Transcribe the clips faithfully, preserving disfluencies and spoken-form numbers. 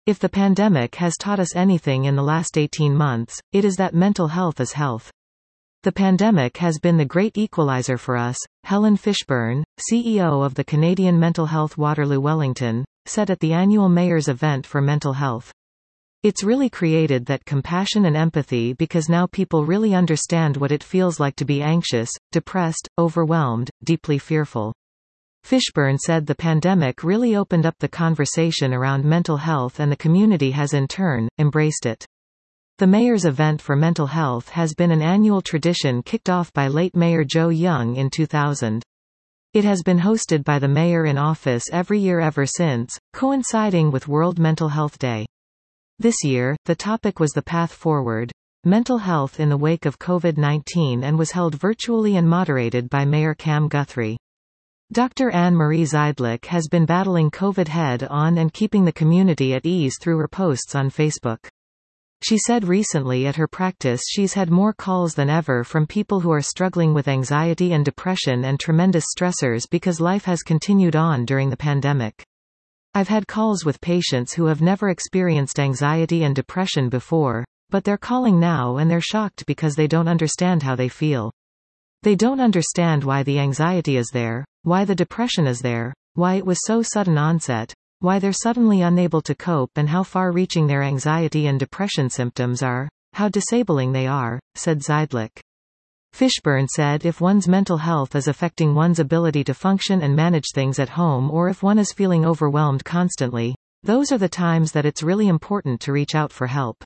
If the pandemic has taught us anything in the last eighteen months, it is that mental health is health. The pandemic has been the great equalizer for us, Helen Fishburn, C E O of the Canadian Mental Health Waterloo Wellington, said at the annual Mayor's event for mental health. It's really created that compassion and empathy because now people really understand what it feels like to be anxious, depressed, overwhelmed, deeply fearful. Fishburn said the pandemic really opened up the conversation around mental health and the community has in turn, embraced it. The Mayor's event for mental health has been an annual tradition kicked off by late Mayor Joe Young in two thousand. It has been hosted by the mayor in office every year ever since, coinciding with World Mental Health Day. This year, the topic was the path forward, mental health in the wake of COVID nineteen, and was held virtually and moderated by Mayor Cam Guthrie. Doctor Anne-Marie Zeidlich has been battling COVID head-on and keeping the community at ease through her posts on Facebook. She said recently at her practice she's had more calls than ever from people who are struggling with anxiety and depression and tremendous stressors because life has continued on during the pandemic. I've had calls with patients who have never experienced anxiety and depression before, but they're calling now and they're shocked because they don't understand how they feel. They don't understand why the anxiety is there, why the depression is there, why it was so sudden onset, why they're suddenly unable to cope, and how far-reaching their anxiety and depression symptoms are, how disabling they are, said Zeidlich. Fishburn said if one's mental health is affecting one's ability to function and manage things at home, or if one is feeling overwhelmed constantly, those are the times that it's really important to reach out for help.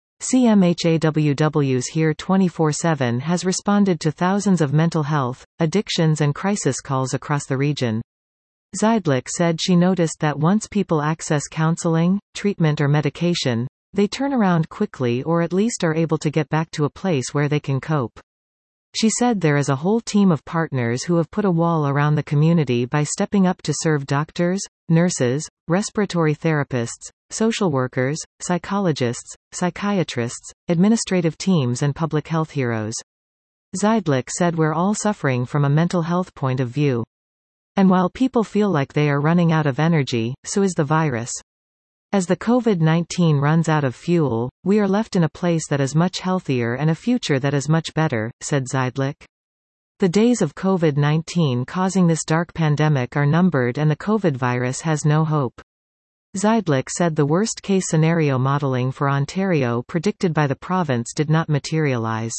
C M H A W W's Here twenty-four seven has responded to thousands of mental health, addictions and crisis calls across the region. Zeidlich said she noticed that once people access counseling, treatment or medication, they turn around quickly or at least are able to get back to a place where they can cope. She said there is a whole team of partners who have put a wall around the community by stepping up to serve doctors, nurses, respiratory therapists, social workers, psychologists, psychiatrists, administrative teams and public health heroes. Zeidlich said we're all suffering from a mental health point of view. And while people feel like they are running out of energy, so is the virus. As the COVID nineteen runs out of fuel, we are left in a place that is much healthier and a future that is much better, said Zeidlich. The days of COVID nineteen causing this dark pandemic are numbered and the COVID virus has no hope. Zeidlich said the worst-case scenario modeling for Ontario predicted by the province did not materialize.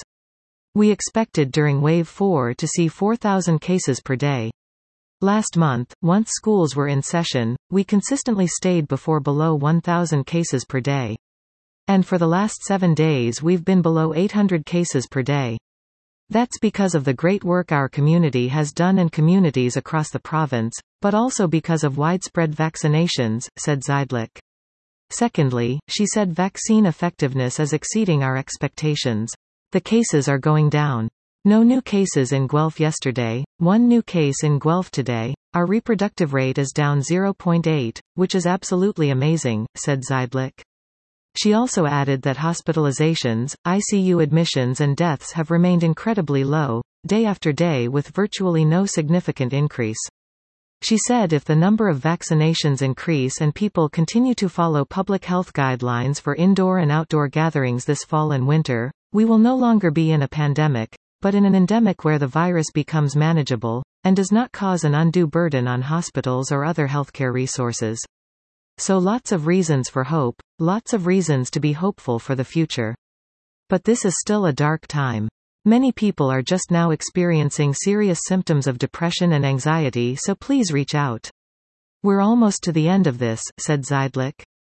We expected during Wave four to see four thousand cases per day. Last month, once schools were in session, we consistently stayed before below one thousand cases per day. And for the last seven days we've been below eight hundred cases per day. That's because of the great work our community has done and communities across the province, but also because of widespread vaccinations, said Zeidlich. Secondly, she said vaccine effectiveness is exceeding our expectations. The cases are going down. No new cases in Guelph yesterday, one new case in Guelph today. Our reproductive rate is down zero point eight, which is absolutely amazing, said Zeidlich. She also added that hospitalizations, I C U admissions and deaths have remained incredibly low, day after day with virtually no significant increase. She said if the number of vaccinations increase and people continue to follow public health guidelines for indoor and outdoor gatherings this fall and winter, we will no longer be in a pandemic, but in an endemic where the virus becomes manageable, and does not cause an undue burden on hospitals or other healthcare resources. So lots of reasons for hope, lots of reasons to be hopeful for the future. But this is still a dark time. Many people are just now experiencing serious symptoms of depression and anxiety, so please reach out. We're almost to the end of this, said Zeidlich.